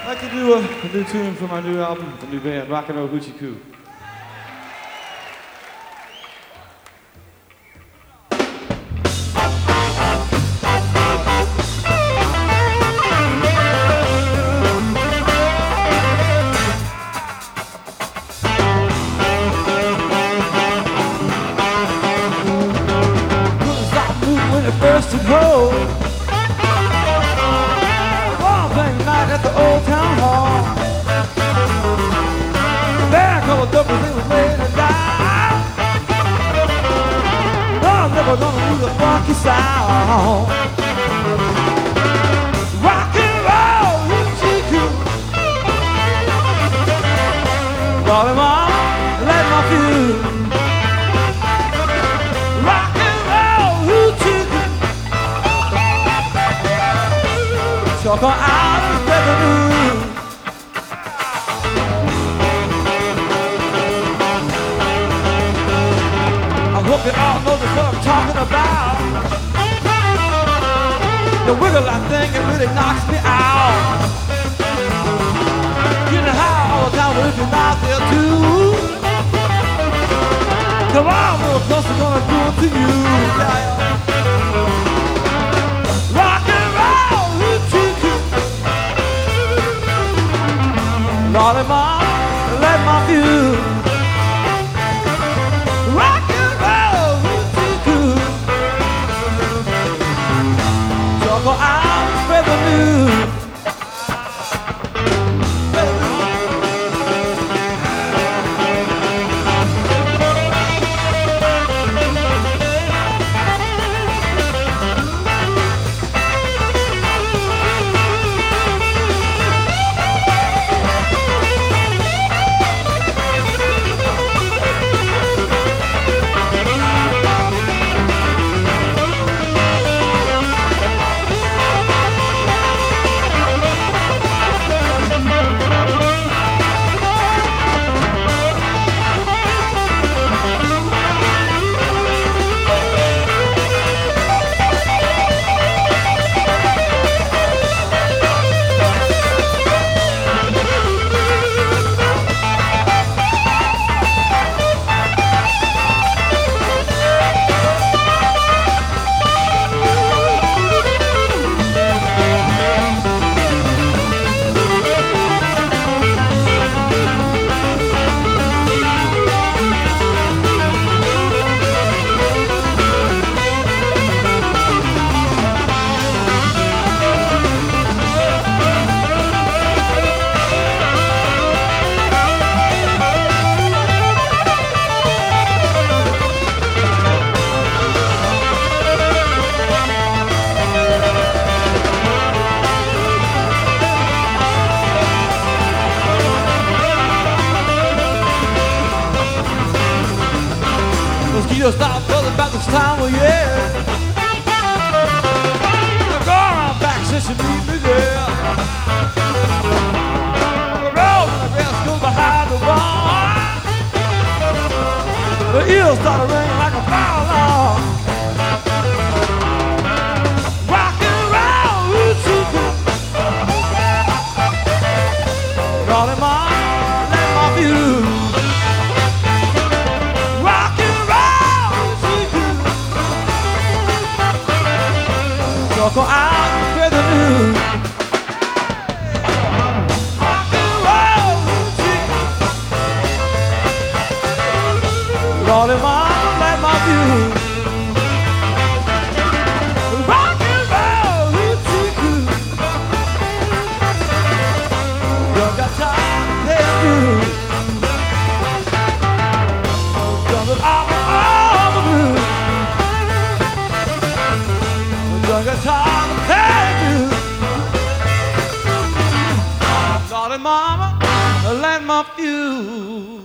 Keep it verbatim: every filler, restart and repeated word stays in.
I'd like to do a, a new tune for my new album, the new band, Rockin' Roll Hoochie Coo. Couldn't stop moving when it first took hold. At the old town hall, there a couple doubles they was laying it down. No, I'm never gonna lose a funky sound. Rock and roll, hoochie coo. Rolling on, let my fuse. Rock and roll, hoochie coo. Choke on out. I hope you all know just what I'm talking about. The wiggle that thing, it really knocks me out. You know how all the time, but if you're not there too, come on, little close, we're gonna do it to you. Rock and roll, hoochie coo. Rolling on, let my view. Rock and roll, hoochie coo. So go out and spread the news. Mosquitoes stop buzzing about this time of year. They're going on back since you meet me there. The road and the grass goes behind the barn. The eels start ringing like a fire alarm. Rock and roll, hoochie coo. Rolling my, let my view. Go out and spread the news. Rock and roll, hoochie. Rolling on, let my view. Rock and roll, hoochie coo. Don't got time to pay a dues. Done it all, all the blues. Don't got time to pay dues. Darling mama, lend my fuse.